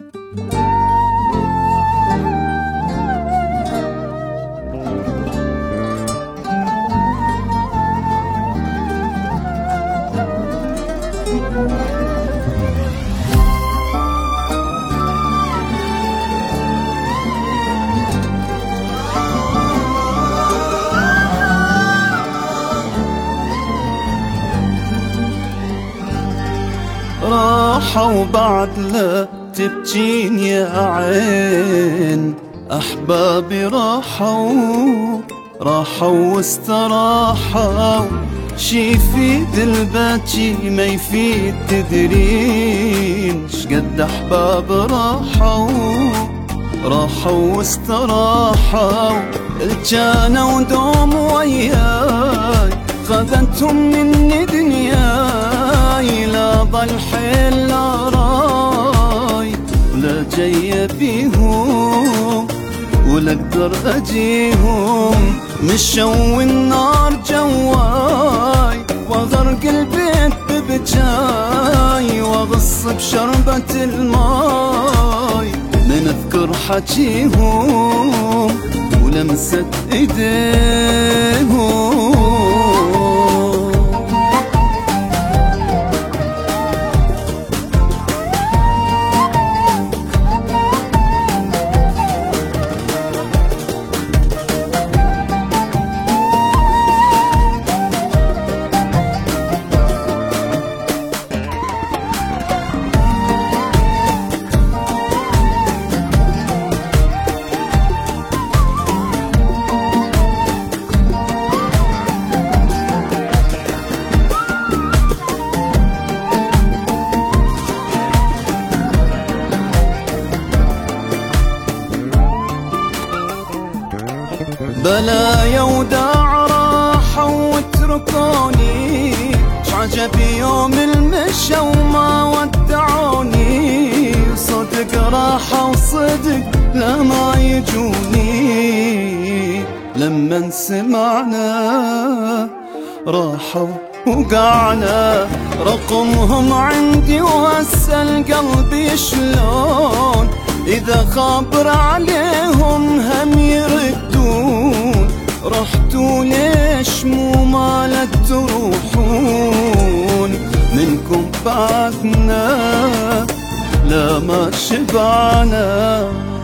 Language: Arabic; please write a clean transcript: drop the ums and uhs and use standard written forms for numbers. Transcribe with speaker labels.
Speaker 1: راحة وبعد لا تبكين يا عين، أحبابي راحوا واستراحوا. شي يفيد البكي ما يفيد تدرين، شقد أحباب راحوا واستراحوا. الجانة ودوم وياي خذتهم مني دنياي، لا ضل حيل لا راي ولا جاي بيهم ولا اقدر اجيهم. مشوا النار جواي واغرق البيت ببجاي، واغص بشربة الماي من اذكر حجيهم ولمسة ايديهم. بلايا وداع راحوا واتركوني، شعجبي يوم المشى وما ودعوني. صدق راحة وصدق لا ما يجوني، لما سمعنا راحوا وقعنا. رقمهم عندي واسأل قلبي شلون، إذا خابر عليهم هم يردون. رحتوا ليش مو مالت تروحون، منكم بعدنا لا ما شبعنا.